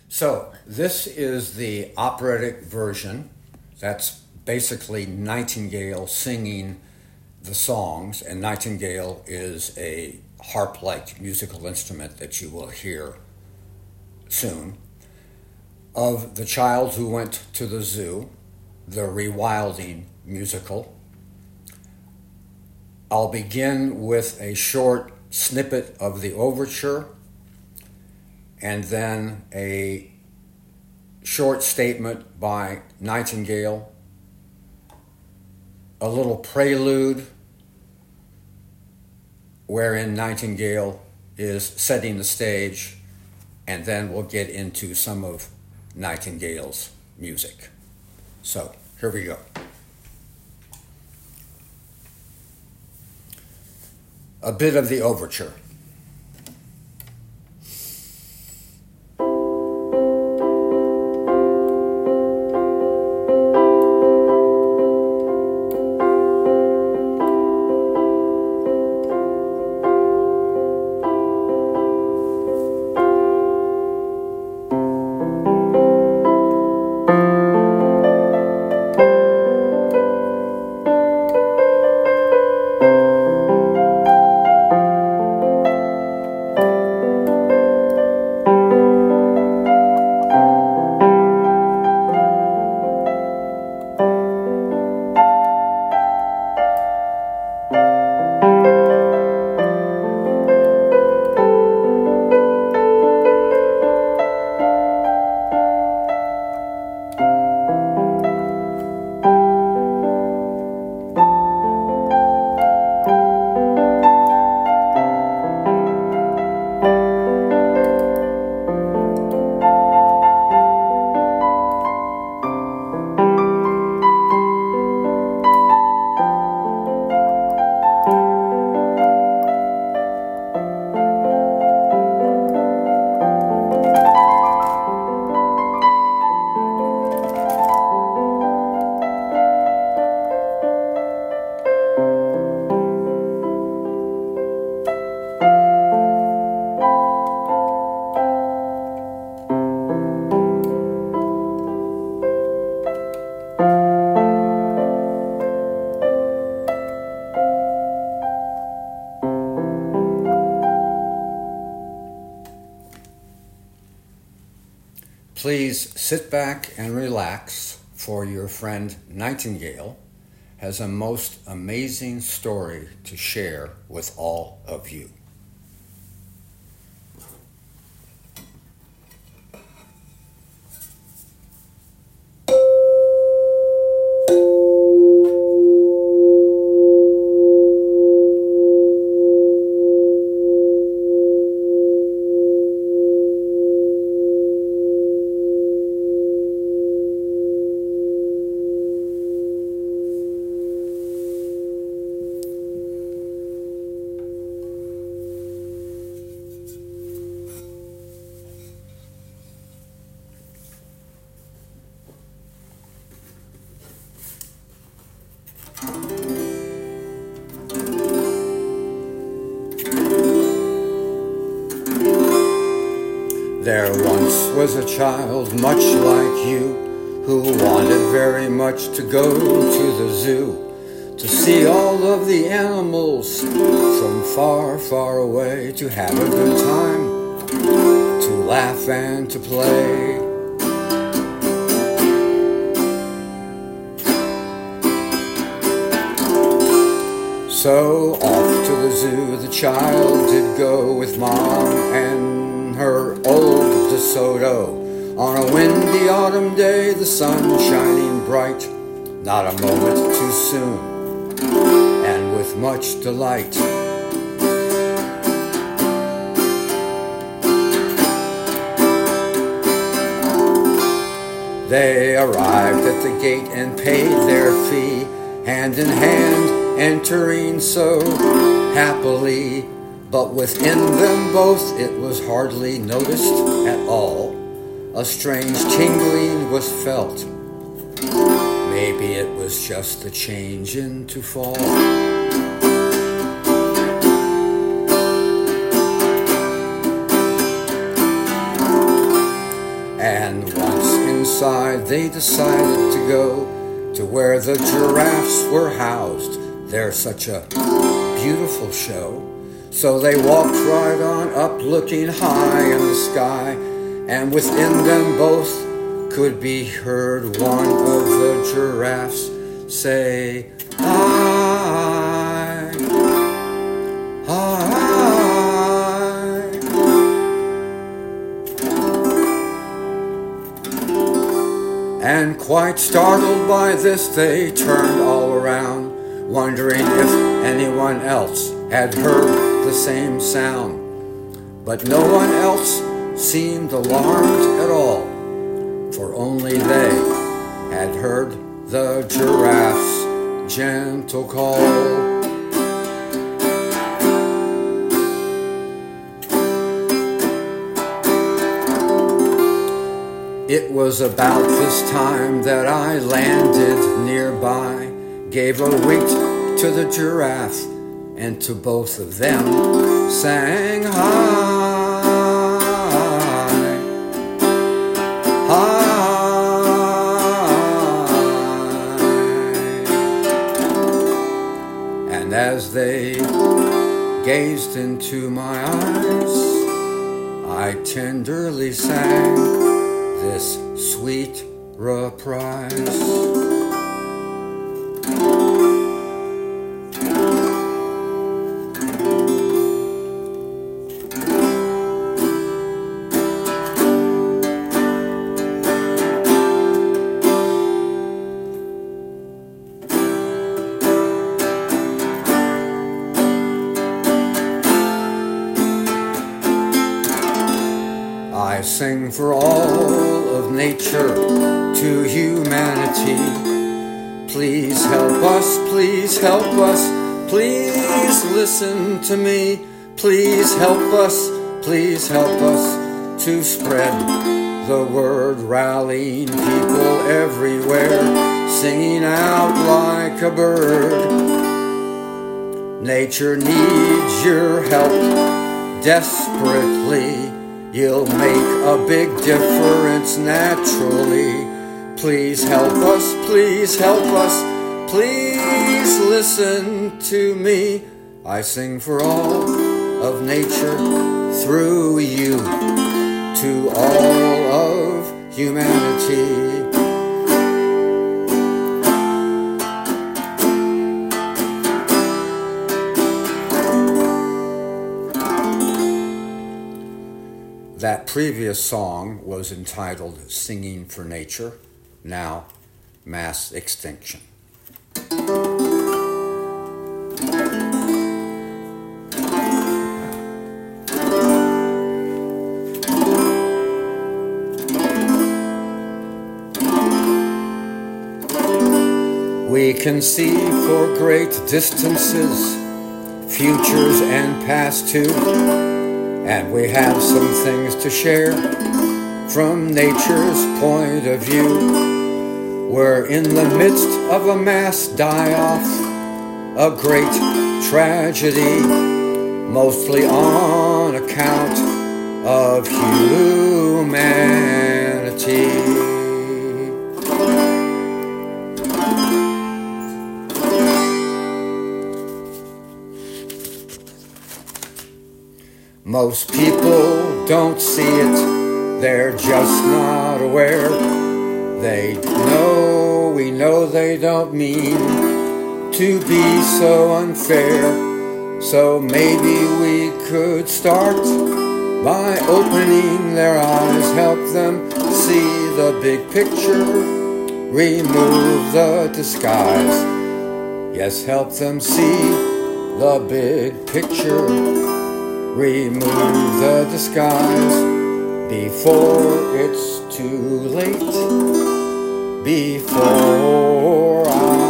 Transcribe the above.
So, this is the operatic version. That's basically Nightingale singing the songs, and Nightingale is a harp-like musical instrument that you will hear soon, of The Child Who Went to the Zoo, the Rewilding musical. I'll begin with a short snippet of the overture, and then a short statement by Nightingale, a little prelude wherein Nightingale is setting the stage, and then we'll get into some of Nightingale's music. So, here we go. A bit of the overture. Please sit back and relax, for your friend Nightingale has a most amazing story to share with all of you. There once was a child much like you, who wanted very much to go to the zoo, to see all of the animals from far, far away, to have a good time, to laugh and to play. So off to the zoo the child did go, with Mom and her old DeSoto. On a windy autumn day, the sun shining bright, not a moment too soon, and with much delight. They arrived at the gate and paid their fee, hand in hand, entering so happily. But within them both it was hardly noticed at all. A strange tingling was felt. Maybe it was just the change into fall. And once inside, they decided to go to where the giraffes were housed. They're such a beautiful show. So they walked right on up, looking high in the sky, and within them both could be heard one of the giraffes say, "Hi, hi." And quite startled by this, they turned all around, wondering if anyone else had heard the same sound. But no one else seemed alarmed at all, for only they had heard the giraffe's gentle call. It was about this time that I landed nearby, gave a wink to the giraffe, and to both of them sang hi, hi. And as they gazed into my eyes, I tenderly sang this sweet reprise. I sing for all of nature to humanity. Please help us, please help us, please listen to me. Please help us to spread the word, rallying people everywhere, singing out like a bird. Nature needs your help desperately. You'll make a big difference naturally. Please help us, please help us, please listen to me. I sing for all of nature through you to all of humanity. That previous song was entitled Singing for Nature, now Mass Extinction. We can see for great distances, futures and past too. And we have some things to share from nature's point of view. We're in the midst of a mass die-off, a great tragedy, mostly on account of humanity. Most people don't see it, they're just not aware. We know they don't mean to be so unfair. So maybe we could start by opening their eyes, help them see the big picture, remove the disguise. Yes, help them see the big picture, remove the disguise before it's too late, before I